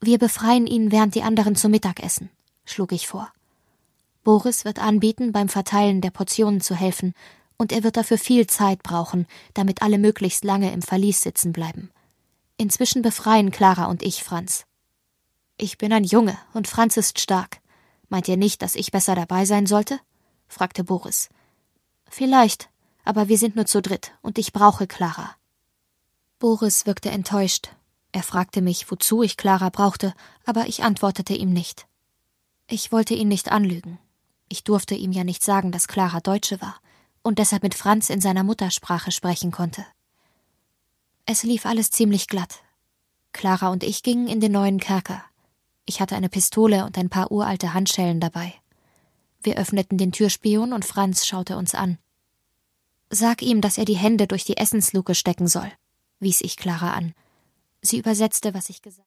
»Wir befreien ihn, während die anderen zu Mittag essen«, schlug ich vor. »Boris wird anbieten, beim Verteilen der Portionen zu helfen, und er wird dafür viel Zeit brauchen, damit alle möglichst lange im Verlies sitzen bleiben. Inzwischen befreien Clara und ich Franz.« »Ich bin ein Junge und Franz ist stark. Meint ihr nicht, dass ich besser dabei sein sollte?« fragte Boris. »Vielleicht, aber wir sind nur zu dritt und ich brauche Clara.« Boris wirkte enttäuscht. Er fragte mich, wozu ich Clara brauchte, aber ich antwortete ihm nicht. Ich wollte ihn nicht anlügen. Ich durfte ihm ja nicht sagen, dass Clara Deutsche war und deshalb mit Franz in seiner Muttersprache sprechen konnte. Es lief alles ziemlich glatt. Clara und ich gingen in den neuen Kerker. Ich hatte eine Pistole und ein paar uralte Handschellen dabei. Wir öffneten den Türspion und Franz schaute uns an. »Sag ihm, dass er die Hände durch die Essensluke stecken soll«, wies ich Clara an. Sie übersetzte, was ich gesagt